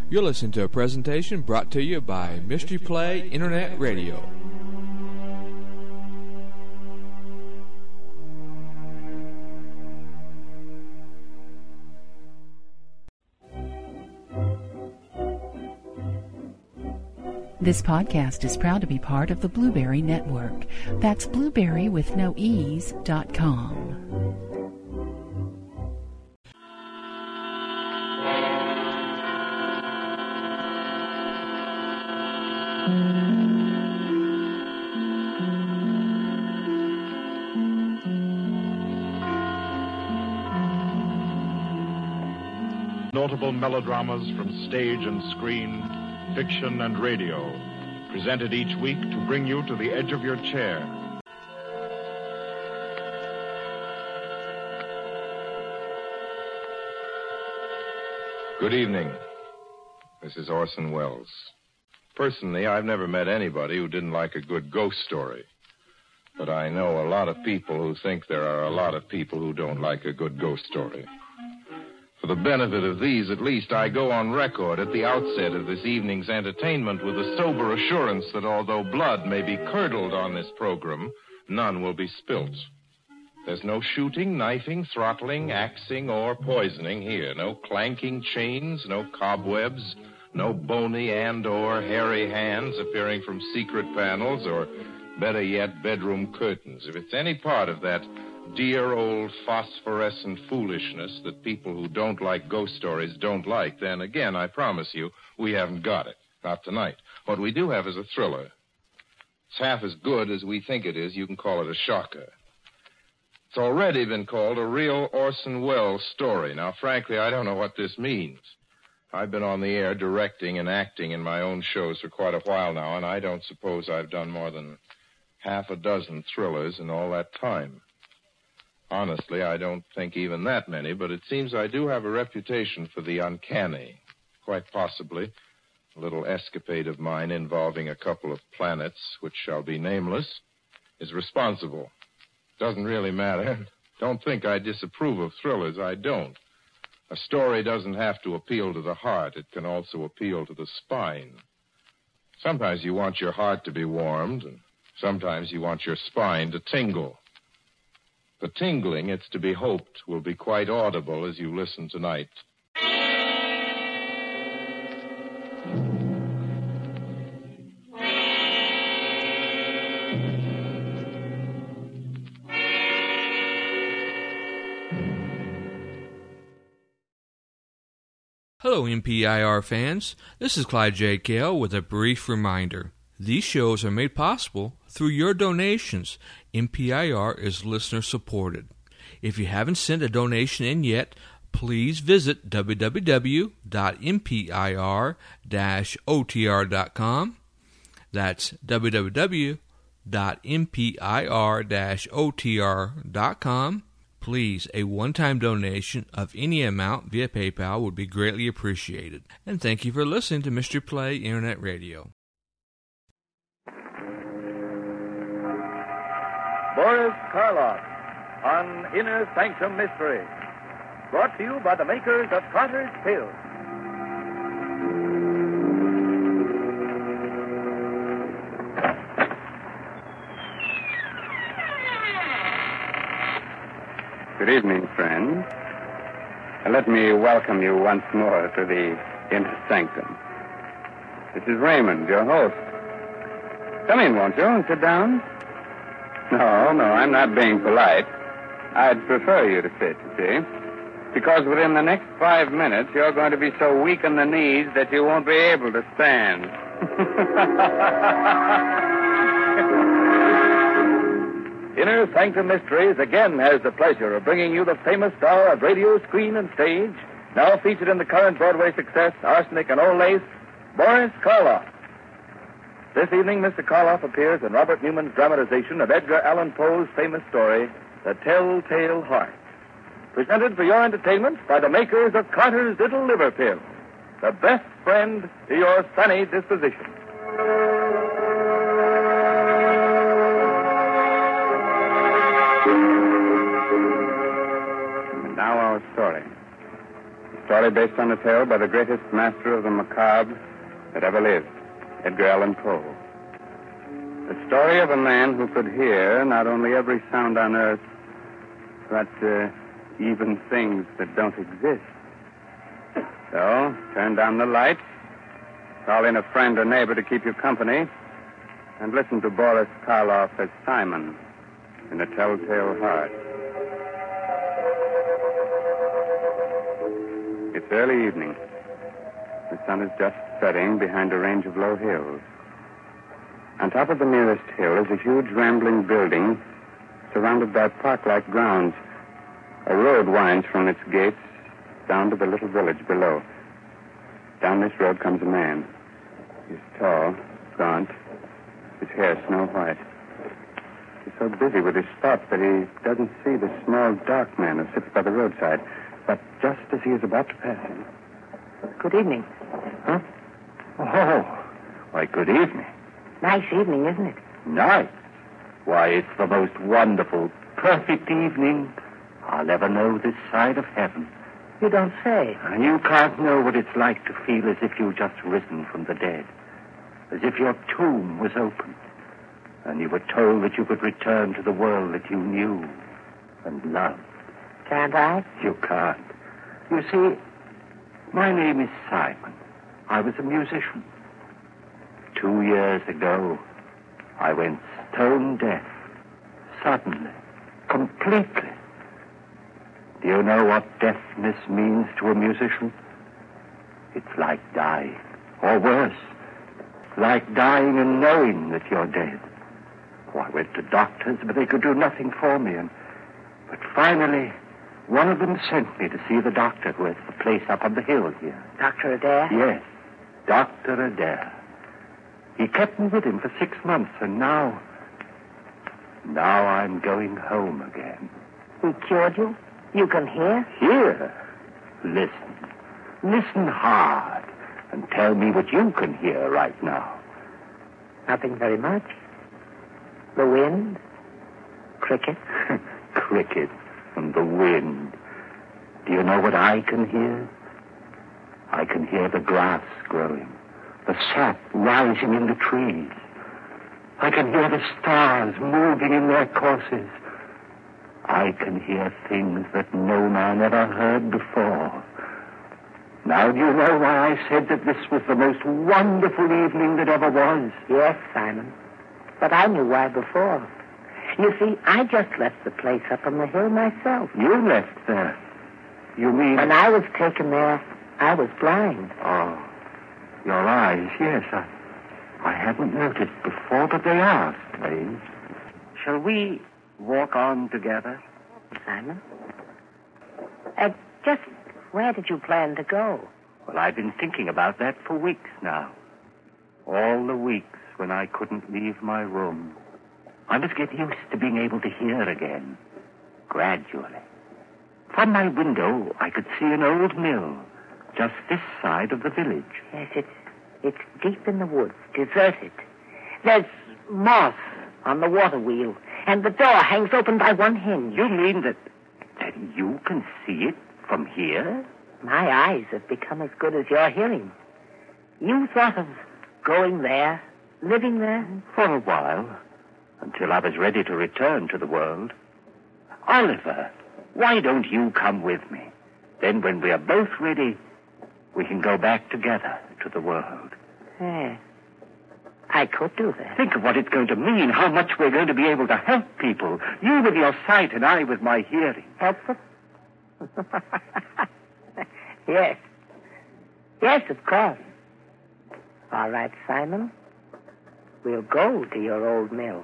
You're listening to a presentation brought to you by Mystery Play Internet Radio. This podcast is proud to be part of the Blueberry Network. That's blueberrywithnoease.com. Notable melodramas from stage and screen, fiction and radio, presented each week to bring you to the edge of your chair. Good evening. This is Orson Welles. Personally, I've never met anybody who didn't like a good ghost story. But I know a lot of people who think there are a lot of people who don't like a good ghost story. For the benefit of these, at least, I go on record at the outset of this evening's entertainment with a sober assurance that although blood may be curdled on this program, none will be spilt. There's no shooting, knifing, throttling, axing, or poisoning here. No clanking chains, no cobwebs, no bony and or hairy hands appearing from secret panels, or better yet, bedroom curtains. If it's any part of that dear old phosphorescent foolishness that people who don't like ghost stories don't like, then again, I promise you, we haven't got it. Not tonight. What we do have is a thriller. It's half as good as we think it is. You can call it a shocker. It's already been called a real Orson Welles story. Now, frankly, I don't know what this means. I've been on the air directing and acting in my own shows for quite a while now, and I don't suppose I've done more than half a dozen thrillers in all that time. Honestly, I don't think even that many, but it seems I do have a reputation for the uncanny. Quite possibly, a little escapade of mine involving a couple of planets, which shall be nameless, is responsible. Doesn't really matter. Don't think I disapprove of thrillers. I don't. A story doesn't have to appeal to the heart. It can also appeal to the spine. Sometimes you want your heart to be warmed, and sometimes you want your spine to tingle. The tingling, it's to be hoped, will be quite audible as you listen tonight. Hello, MPIR fans. This is Clyde J. Gale with a brief reminder. These shows are made possible through your donations. MPIR is listener-supported. If you haven't sent a donation in yet, please visit www.mpir-otr.com. That's www.mpir-otr.com. Please, a one-time donation of any amount via PayPal would be greatly appreciated. And thank you for listening to Mystery Play Internet Radio. Boris Karloff on Inner Sanctum Mystery. Brought to you by the makers of Carter's Pills. Good evening, friends. Let me welcome you once more to the Inner Sanctum. This is Raymond, your host. Come in, won't you, and sit down? No, I'm not being polite. I'd prefer you to sit, you see, because within the next 5 minutes, you're going to be so weak in the knees that you won't be able to stand. Inner Sanctum Mysteries again has the pleasure of bringing you the famous star of radio, screen, and stage, now featured in the current Broadway success, Arsenic and Old Lace, Boris Karloff. This evening, Mr. Karloff appears in Robert Newman's dramatization of Edgar Allan Poe's famous story, The Telltale Heart. Presented for your entertainment by the makers of Carter's Little Liver Pill, the best friend to your sunny disposition. And now our story. story based on a tale by the greatest master of the macabre that ever lived, Edgar Allan Poe. The story of a man who could hear not only every sound on earth, but even things that don't exist. So, turn down the lights, call in a friend or neighbor to keep you company, and listen to Boris Karloff as Simon in A Telltale Heart. It's early evening. The sun is just setting behind a range of low hills. On top of the nearest hill is a huge rambling building surrounded by park-like grounds. A road winds from its gates down to the little village below. Down this road comes a man. He's tall, gaunt, his hair snow white. He's so busy with his thoughts that he doesn't see the small, dark man who sits by the roadside. But just as he is about to pass him... Good evening. Huh? Oh, why, good evening. Nice evening, isn't it? Nice? Why, it's the most wonderful, perfect evening I'll ever know this side of heaven. You don't say. And you can't know what it's like to feel as if you've just risen from the dead. As if your tomb was opened. And you were told that you could return to the world that you knew and loved. Can't I? You can't. You see, my name is Simon. I was a musician. 2 years ago, I went stone deaf. Suddenly. Completely. Do you know what deafness means to a musician? It's like dying. Or worse. Like dying and knowing that you're dead. Oh, I went to doctors, but they could do nothing for me. But finally, one of them sent me to see the doctor who has the place up on the hill here. Dr. Adair? Yes, Dr. Adair. He kept me with him for 6 months, and now I'm going home again. He cured you? You can hear? Hear? Listen. Listen hard, and tell me what you can hear right now. Nothing very much. The wind? Cricket? Cricket and the wind. Do you know what I can hear? I can hear the grass growing, the sap rising in the trees. I can hear the stars moving in their courses. I can hear things that no man ever heard before. Now do you know why I said that this was the most wonderful evening that ever was? Yes, Simon. But I knew why before. You see, I just left the place up on the hill myself. You left there? You mean... When I was taken there, I was blind. Oh, your eyes, yes. I hadn't noticed before, but they are strange. Shall we walk on together? Simon? Just where did you plan to go? Well, I've been thinking about that for weeks now. All the weeks when I couldn't leave my room. I must get used to being able to hear again. Gradually. From my window, I could see an old mill, just this side of the village. Yes, it's deep in the woods, deserted. There's moss on the water wheel, and the door hangs open by one hinge. You mean that you can see it from here? My eyes have become as good as your hearing. You thought of going there, living there? For a while, until I was ready to return to the world. Oliver, why don't you come with me? Then when we are both ready, we can go back together to the world. Yeah, I could do that. Think of what it's going to mean, how much we're going to be able to help people. You with your sight and I with my hearing. Help them? Yes. Yes, of course. All right, Simon. We'll go to your old mill.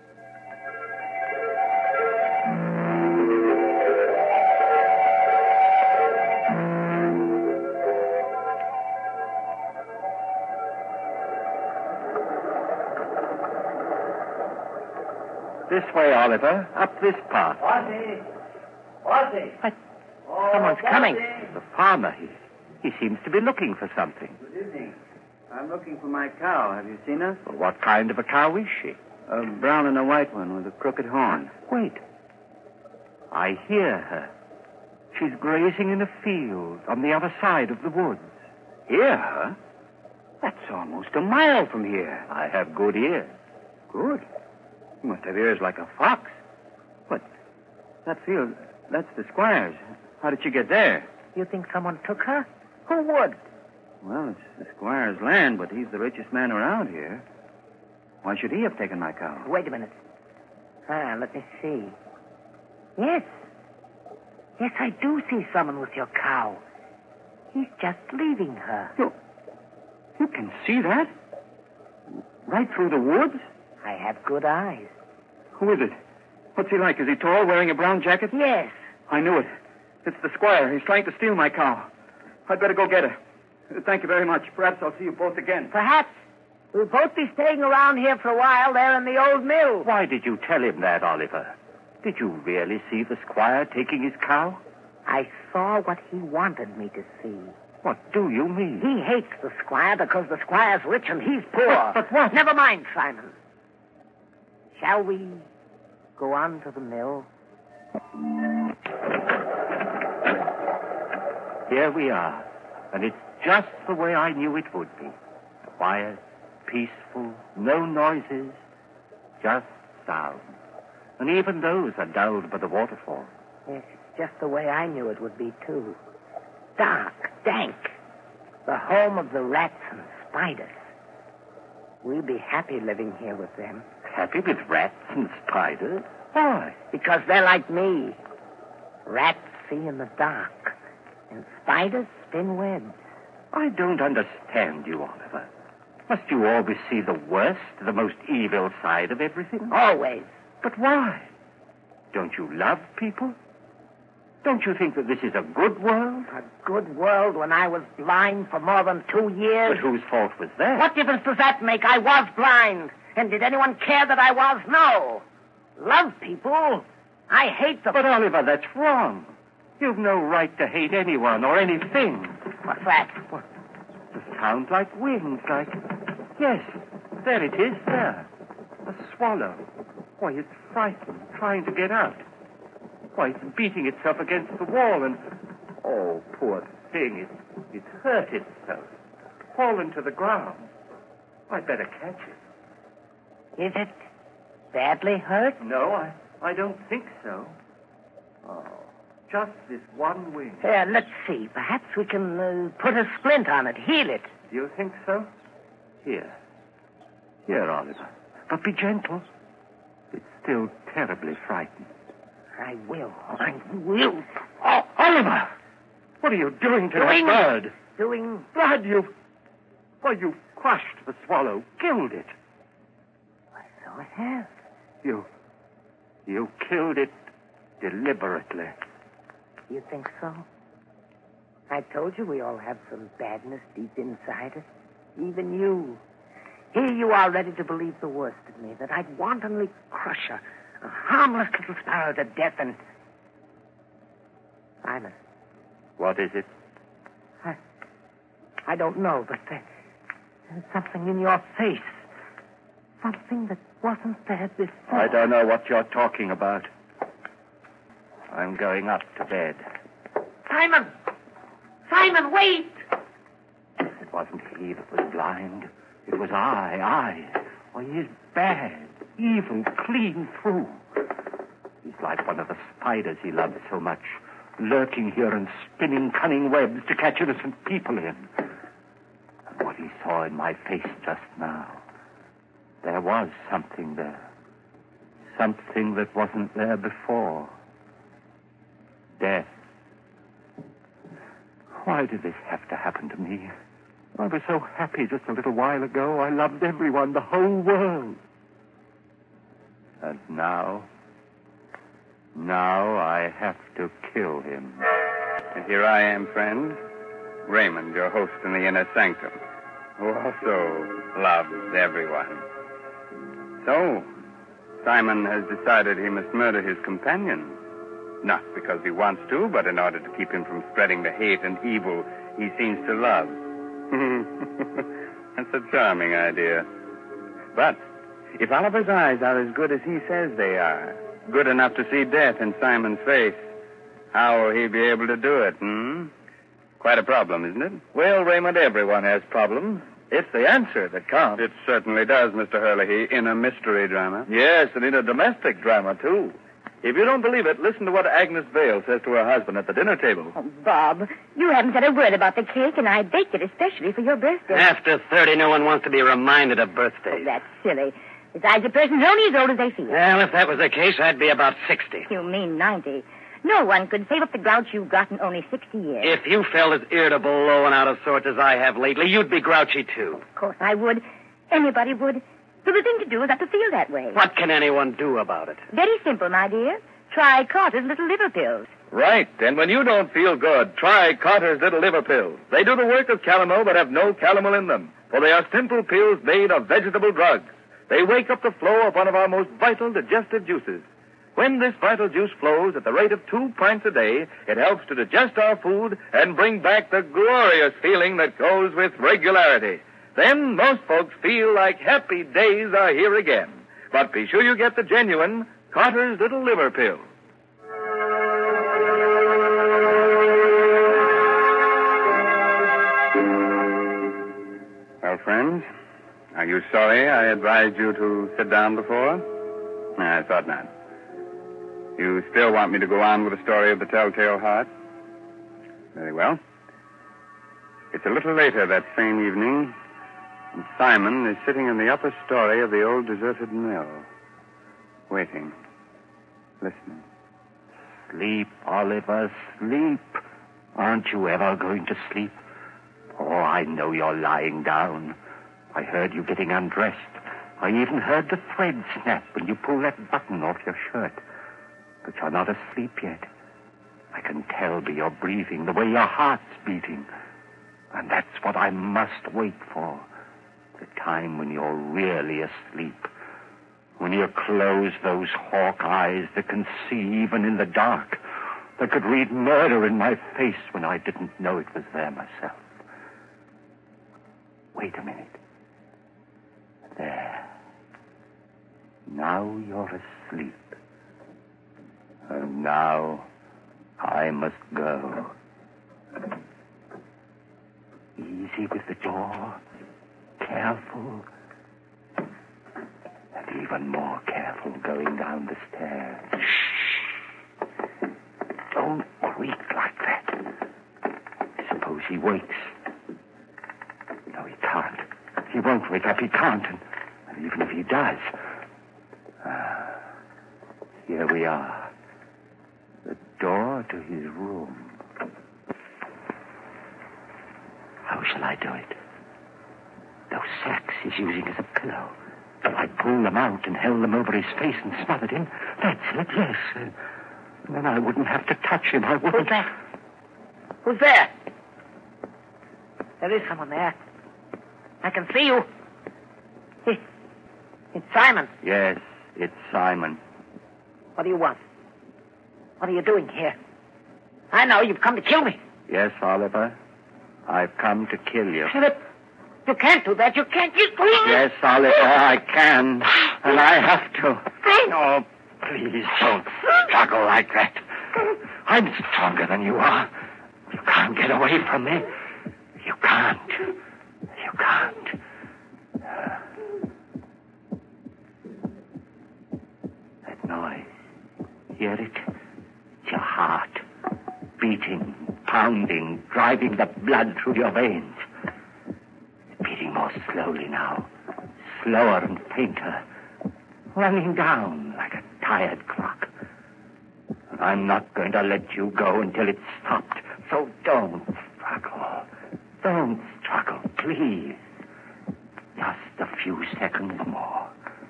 This way, Oliver. Up this path. What? Someone's coming. The farmer. He seems to be looking for something. Good evening. I'm looking for my cow. Have you seen her? Well, what kind of a cow is she? A brown and a white one with a crooked horn. Wait. I hear her. She's grazing in a field on the other side of the woods. Hear her? That's almost a mile from here. I have good ears. Good. You must have ears like a fox. But that field, that's the squire's. How did she get there? You think someone took her? Who would? Well, it's the squire's land, but he's the richest man around here. Why should he have taken my cow? Wait a minute. Let me see. Yes. Yes, I do see someone with your cow. He's just leaving her. You can see that? Right through the woods? I have good eyes. Who is it? What's he like? Is he tall, wearing a brown jacket? Yes. I knew it. It's the squire. He's trying to steal my cow. I'd better go get her. Thank you very much. Perhaps I'll see you both again. Perhaps. We'll both be staying around here for a while there in the old mill. Why did you tell him that, Oliver? Did you really see the squire taking his cow? I saw what he wanted me to see. What do you mean? He hates the squire because the squire's rich and he's poor. But what? Never mind, Simon. Shall we go on to the mill? Here we are. And it's just the way I knew it would be. Quiet, peaceful, no noises, just sound. And even those are dulled by the waterfall. Yes, it's just the way I knew it would be, too. Dark, dank. The home of the rats and spiders. We'll be happy living here with them. Happy with rats and spiders? Why? Because they're like me. Rats see in the dark, and spiders spin webs. I don't understand you, Oliver. Must you always see the worst, the most evil side of everything? Always. But why? Don't you love people? Don't you think that this is a good world? A good world when I was blind for more than 2 years. But whose fault was that? What difference does that make? I was blind. And did anyone care that I was? No. Love people. I hate them. But, Oliver, that's wrong. You've no right to hate anyone or anything. What's that? What? It sounds like wings, like... Yes, there it is, there. A swallow. Why, it's frightened, trying to get out. Why, it's beating itself against the wall and... Oh, poor thing, it's hurt itself. Fallen to the ground. I'd better catch it. Is it badly hurt? No, I don't think so. Oh, just this one wing. Here, let's see. Perhaps we can put a splint on it, heal it. You think so? Here, Oliver. But be gentle. It's still terribly frightened. I will. Oh, Oliver! What are you doing to that bird? Doing... Blood, you crushed the swallow, killed it. Why, so I have. You killed it deliberately. You think so? I told you we all have some badness deep inside us. Even you. Here you are ready to believe the worst of me, that I'd wantonly crush a harmless little sparrow to death and... Simon. What is it? I don't know, but there's something in your face. Something that wasn't there before. I don't know what you're talking about. I'm going up to bed. Simon! Simon, wait! It wasn't he that was blind. It was I. Why, he is bad, evil, clean through. He's like one of the spiders he loved so much, lurking here and spinning cunning webs to catch innocent people in. And what he saw in my face just now, there was something there. Something that wasn't there before. Death. Why did this have to happen to me? I was so happy just a little while ago. I loved everyone, the whole world. And now I have to kill him. And here I am, friend, Raymond, your host in the inner sanctum, who also loves everyone. So, Simon has decided he must murder his companion. Not because he wants to, but in order to keep him from spreading the hate and evil he seems to love. That's a charming idea. But if Oliver's eyes are as good as he says they are, good enough to see death in Simon's face, How will he be able to do it, Quite a problem, isn't it? Well, Raymond, everyone has problems. It's the answer that counts. It certainly does, Mr. Herlihy, in a mystery drama. Yes, and in a domestic drama, too. If you don't believe it, listen to what Agnes Vale says to her husband at the dinner table. Oh, Bob, you haven't said a word about the cake, and I baked it especially for your birthday. After 30, no one wants to be reminded of birthdays. Oh, that's silly. Besides, a person's only as old as they feel. Well, if that was the case, I'd be about 60. You mean 90. No one could save up the grouch you've got in only 60 years. If you felt as irritable, low, and out of sorts as I have lately, you'd be grouchy, too. Of course I would. Anybody would. So the thing to do is not to feel that way. What can anyone do about it? Very simple, my dear. Try Carter's Little Liver Pills. Right. And when you don't feel good, try Carter's Little Liver Pills. They do the work of calomel but have no calomel in them. For they are simple pills made of vegetable drugs. They wake up the flow of one of our most vital digestive juices. When this vital juice flows at the rate of 2 pints a day, it helps to digest our food and bring back the glorious feeling that goes with regularity. Then most folks feel like happy days are here again. But be sure you get the genuine Carter's Little Liver Pill. Well, friends, are you sorry I advised you to sit down before? No, I thought not. You still want me to go on with the story of the Telltale Heart? Very well. It's a little later that same evening, and Simon is sitting in the upper story of the old deserted mill, waiting, listening. Sleep, Oliver, sleep. Aren't you ever going to sleep? Oh, I know you're lying down. I heard you getting undressed. I even heard the thread snap when you pulled that button off your shirt. But you're not asleep yet. I can tell by your breathing, the way your heart's beating. And that's what I must wait for. The time when you're really asleep. When you close those hawk eyes that can see even in the dark. That could read murder in my face when I didn't know it was there myself. Wait a minute. There. Now you're asleep. And now I must go. Easy with the door. Careful. And even more careful going down the stairs. Shh. Don't creak like that. Suppose he wakes. No, he can't. He won't wake up. He can't. And even if he does... here we are. The door to his room. How shall I do it? Those sacks he's using as a pillow. If I pull them out and held them over his face and smothered him, that's it, yes. And then I wouldn't have to touch him. I wouldn't... Who's that? Who's there? There is someone there. I can see you. It's Simon. Yes, it's Simon. What do you want? What are you doing here? I know you've come to kill me. Yes, Oliver. I've come to kill you. Philip, you can't do that. You can't. Yes, Oliver, I can. And I have to. Oh, please don't struggle like that. I'm stronger than you are. You can't get away from me. You can't. You can't. That noise. Hear it? It's your heart. Beating, pounding, driving the blood through your veins. It's beating more slowly now. Slower and fainter. Running down like a tired clock. I'm not going to let you go until it's stopped. So don't struggle. Don't struggle, please. Just a few seconds more.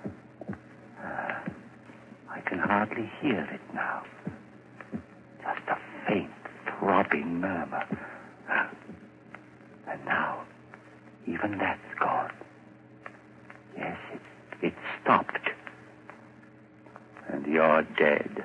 I can hardly hear it now. Just a faint, throbbing murmur. And now, even that's gone. Yes, it stopped. And you're dead.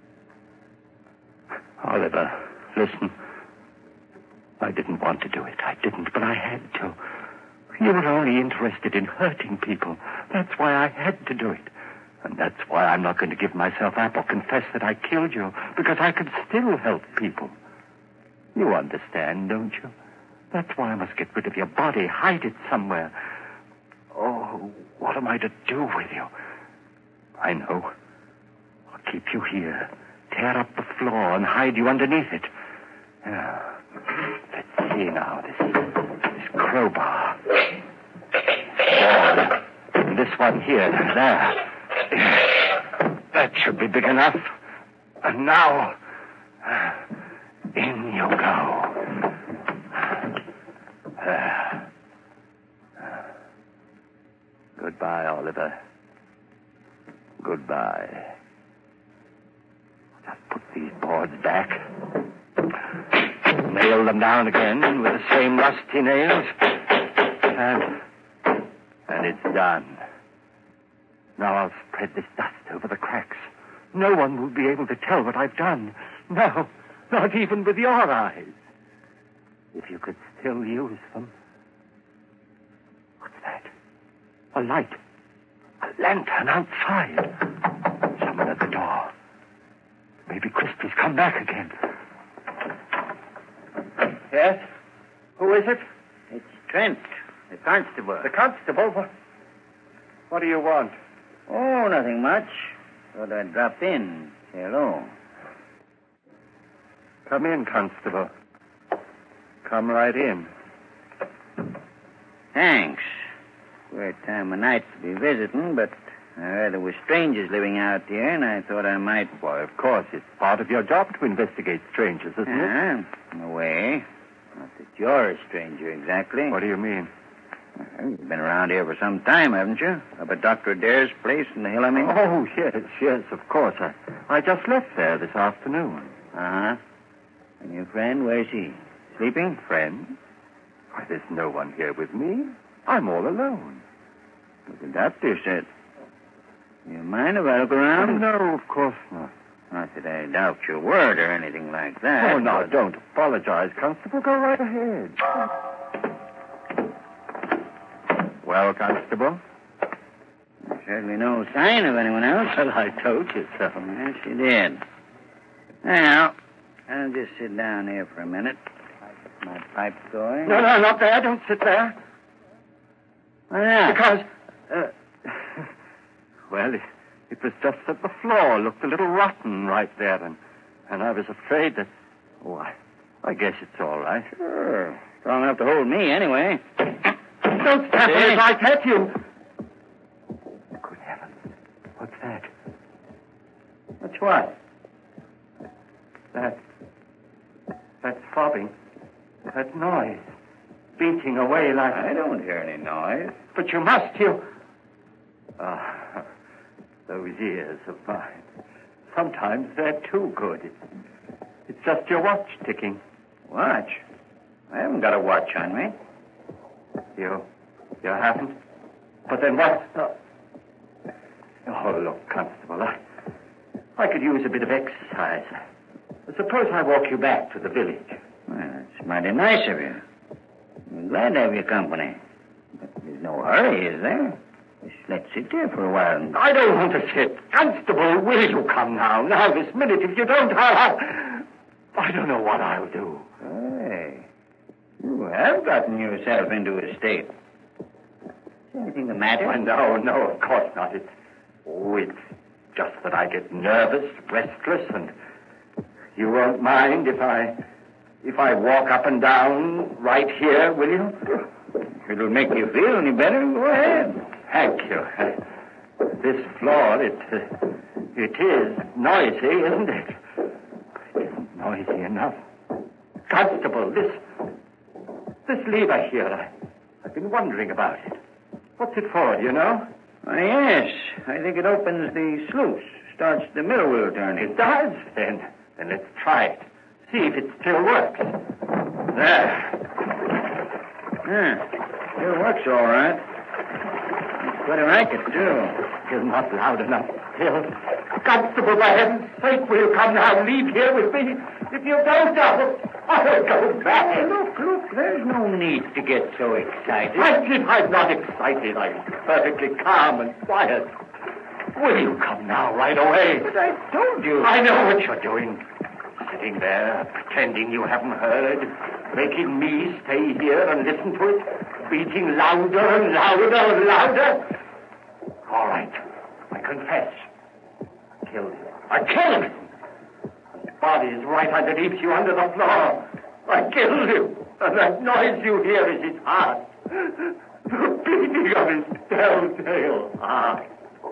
Oliver, listen. I didn't want to do it. I didn't, but I had to. You were only interested in hurting people. That's why I had to do it. And that's why I'm not going to give myself up or confess that I killed you, because I can still help people. You understand, don't you? That's why I must get rid of your body, hide it somewhere. Oh, what am I to do with you? I know. I'll keep you here, tear up the floor and hide you underneath it. Yeah. Let's see now, this crowbar. And this one here, there. That should be big enough. And now, in you go. Goodbye, Oliver. Goodbye. Just put these boards back. Nail them down again with the same rusty nails. And it's done. Now I'll spread this dust over the cracks. No one will be able to tell what I've done. No, not even with your eyes. If you could still use them. What's that? A light. A lantern outside. Someone at the door. Maybe Christie's come back again. Yes? Who is it? It's Trent, the constable. The constable? What do you want? Oh, nothing much. Thought I'd drop in. Say hello. Come in, constable. Come right in. Thanks. Queer time of night to be visiting, but I heard there were strangers living out here, and I thought I might... Why, of course, it's part of your job to investigate strangers, isn't it? In a way. Not that you're a stranger, exactly. What do you mean? Well, you've been around here for some time, haven't you? Up at Dr. Adair's place in the hill, I mean? Oh, yes, of course. I just left there this afternoon. Uh-huh. And your friend, where's he? Sleeping? Friend? Why, there's no one here with me. I'm all alone. But the doctor said... You mind if I look around? No, of course not. Not that I doubt your word or anything like that. Oh, no, don't apologize, Constable. Go right ahead. Well, Constable? There's certainly no sign of anyone else. Well, I told you so. Yes, you did. Now, I'll just sit down here for a minute. Get my pipe going. No, not there. Don't sit there. Why not? Because, well, it was just that the floor looked a little rotten right there, and I was afraid that... Oh, I guess it's all right. Sure. Strong enough to hold me, anyway. Don't step on it. I hurt you. Good heavens. What's that? What's what? That's throbbing. That noise. Beating away like... I don't hear any noise. But you must, you... Those ears of mine. Sometimes they're too good. It's just your watch ticking. Watch? I haven't got a watch on me. You haven't? But then what? Oh, look, Constable, I could use a bit of exercise. Suppose I walk you back to the village. Well, that's mighty nice of you. I'm glad to have your company. But there's no hurry, is there? Just let's sit here for a while. I don't want to sit. Constable, will you come now? Now, this minute. If you don't, I don't know what I'll do. Hey, you have gotten yourself into a state. Is anything the matter? Well, no, of course not. It's just that I get nervous, restless, and you won't mind if I walk up and down right here, will you? It'll make you feel any better. Go ahead. Thank you. This floor, it is noisy, isn't it? It isn't noisy enough. Constable, this lever here, I've been wondering about it. What's it for, do you know? Why, yes. I think it opens the sluice, starts the middle wheel turning. It does? Then let's try it. See if it still works. There. Yeah, still works all right. It's quite a racket, too. You're not loud enough still. Constable, for heaven's sake, will you come now and leave here with me? If you don't, I'll go back. Look, there's no need to get so excited. I'm not excited. I'm perfectly calm and quiet. Will you come now, right away? But I told you. I know what you're doing. Sitting there, pretending you haven't heard, making me stay here and listen to it, beating louder and louder and louder. All right, I confess. I killed him. I killed him. His body is right underneath you under the floor. I killed him. And that noise you hear is his heart. The beating of his telltale heart.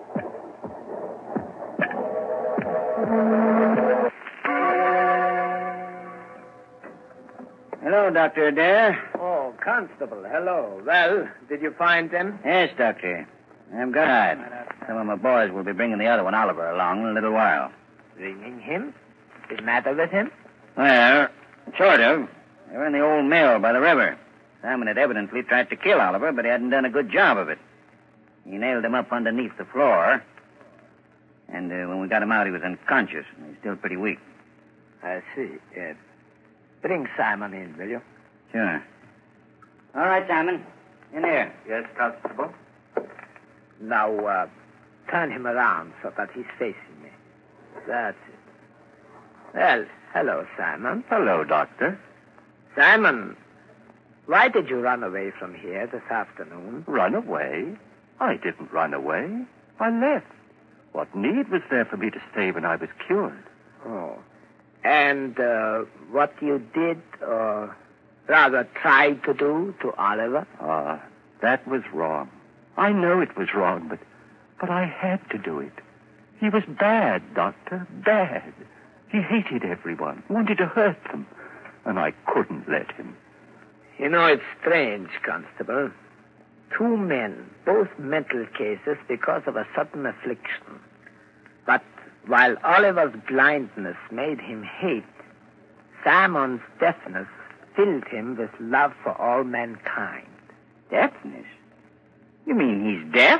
Hello, Dr. Adair. Oh, Constable, hello. Well, did you find them? Yes, Doctor. I'm glad. Some of my boys will be bringing the other one, Oliver, along in a little while. Bringing him? What's the matter with him? Well, sort of. They were in the old mill by the river. Simon had evidently tried to kill Oliver, but he hadn't done a good job of it. He nailed him up underneath the floor. And when we got him out, he was unconscious. He's still pretty weak. I see. Bring Simon in, will you? Sure. All right, Simon. In here. Yes, Constable? Now, turn him around so that he's facing me. That's it. Well, hello, Simon. Hello, Doctor. Simon, why did you run away from here this afternoon? Run away? I didn't run away. I left. What need was there for me to stay when I was cured? Oh. And what you did, or rather tried to do to Oliver? That was wrong. I know it was wrong, but I had to do it. He was bad, Doctor, bad. He hated everyone, wanted to hurt them, and I couldn't let him. You know, it's strange, Constable. 2 men, both mental cases because of a sudden affliction. But while Oliver's blindness made him hate, Simon's deafness filled him with love for all mankind. Deafness? You mean he's deaf?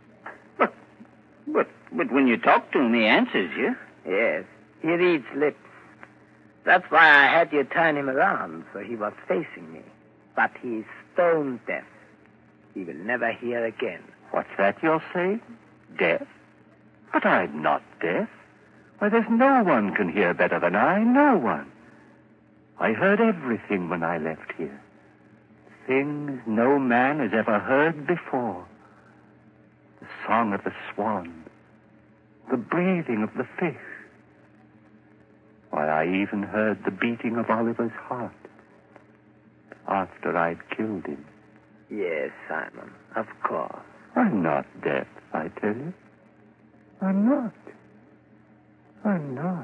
But when you talk to him, he answers you. Yes, he reads lips. That's why I had you turn him around, so he was facing me. But he's stone deaf. He will never hear again. What's that you're saying? Deaf? But I'm not deaf. Why, there's no one can hear better than I. No one. I heard everything when I left here. Things no man has ever heard before. The song of the swan. The breathing of the fish. Why, I even heard the beating of Oliver's heart. After I'd killed him. Yes, Simon, of course. I'm not deaf, I tell you. I'm not. I'm not.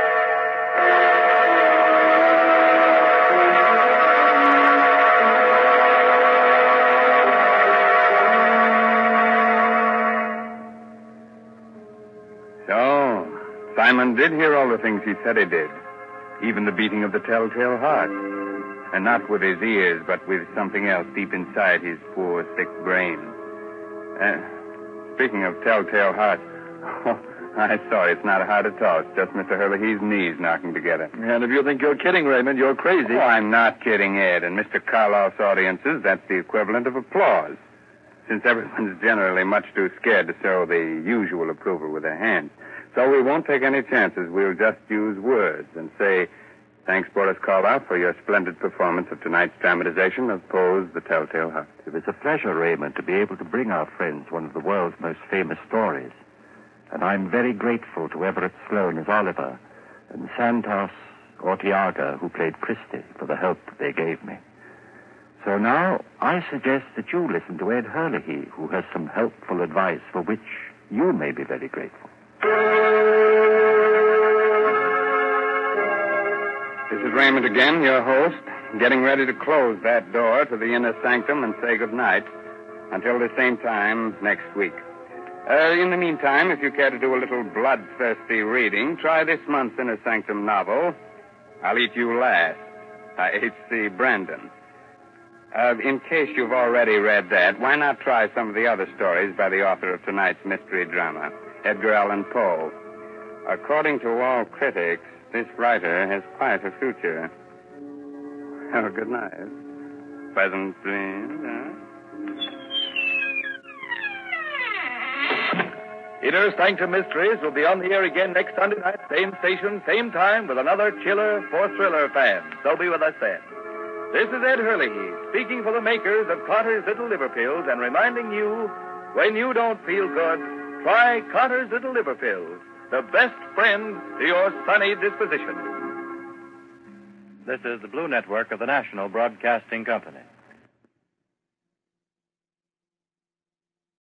So, Simon did hear all the things he said he did. Even the beating of the telltale heart. And not with his ears, but with something else deep inside his poor, sick brain. Speaking of telltale heart, I saw it's not a heart at all. It's just Mr. Herlihy's knees knocking together. And if you think you're kidding, Raymond, you're crazy. Oh, I'm not kidding, Ed. In Mr. Karloff's audiences, that's the equivalent of applause. Since everyone's generally much too scared to show the usual approval with their hands. So we won't take any chances. We'll just use words and say, thanks, Boris Karloff, for your splendid performance of tonight's dramatization of Poe's The Telltale Heart. It was a pleasure, Raymond, to be able to bring our friends one of the world's most famous stories. And I'm very grateful to Everett Sloane as Oliver and Santos Ortiaga, who played Christie, for the help they gave me. So now I suggest that you listen to Ed Herlihy, who has some helpful advice for which you may be very grateful. This is Raymond again, your host, getting ready to close that door to the inner sanctum and say goodnight until the same time next week. In the meantime, if you care to do a little bloodthirsty reading, try this month's Inner Sanctum novel, I'll Eat You Last, by H.C. Brandon. In case you've already read that, why not try some of the other stories by the author of tonight's mystery drama, Edgar Allan Poe? According to all critics, this writer has quite a future. Oh, good night. Pleasant dreams, huh? Inner Sanctum Mysteries will be on the air again next Sunday night, same station, same time, with another chiller for thriller fans. So be with us then. This is Ed Hurley, speaking for the makers of Carter's Little Liver Pills and reminding you, when you don't feel good, try Carter's Little Liver Pills, the best friend to your sunny disposition. This is the Blue Network of the National Broadcasting Company.